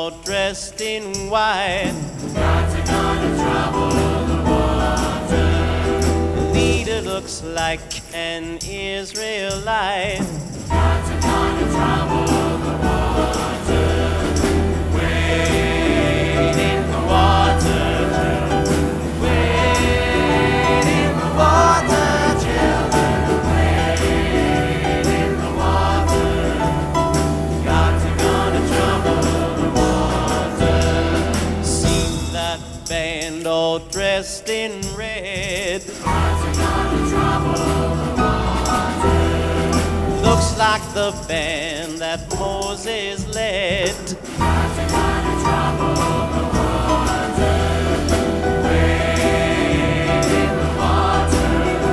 all dressed in white. God's gonna trouble the water. The leader looks like an Israelite. God's gonna trouble the water. Wade in the water, children. Wade in the water, children. Wade in the water. God's gonna trouble the water. See that band all dressed in red. God's gonna trouble the water. Looks like the band that Moses led. God's gonna trouble the water. Wade in the water.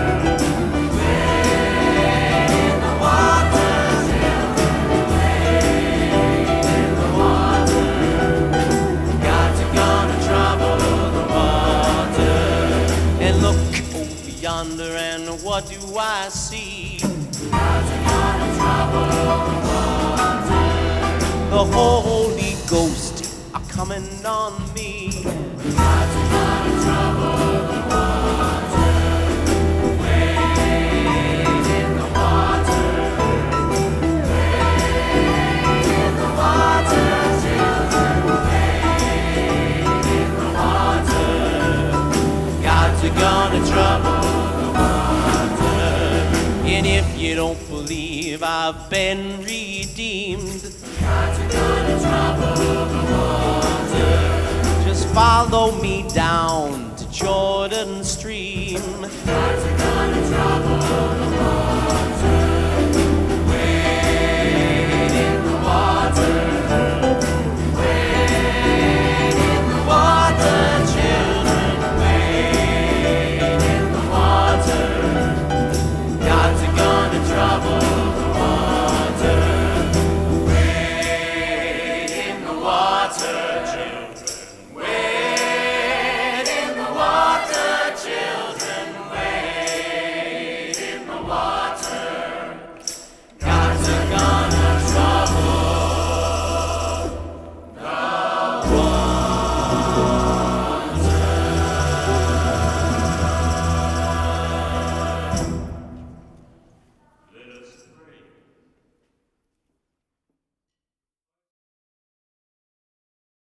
Wade in the water, children. Wade in the water. God's gonna trouble the water. And look over yonder, and what do I see? God's gonna trouble the water. The Holy Ghost are coming on me. God's gonna trouble the water. Wade in the water. Wade in the water, children. Wade in the water. God's gonna trouble the water. And if you don't believe I've been redeemed, God's gonna trouble the water. just follow me down to Jordan stream. God's gonna trouble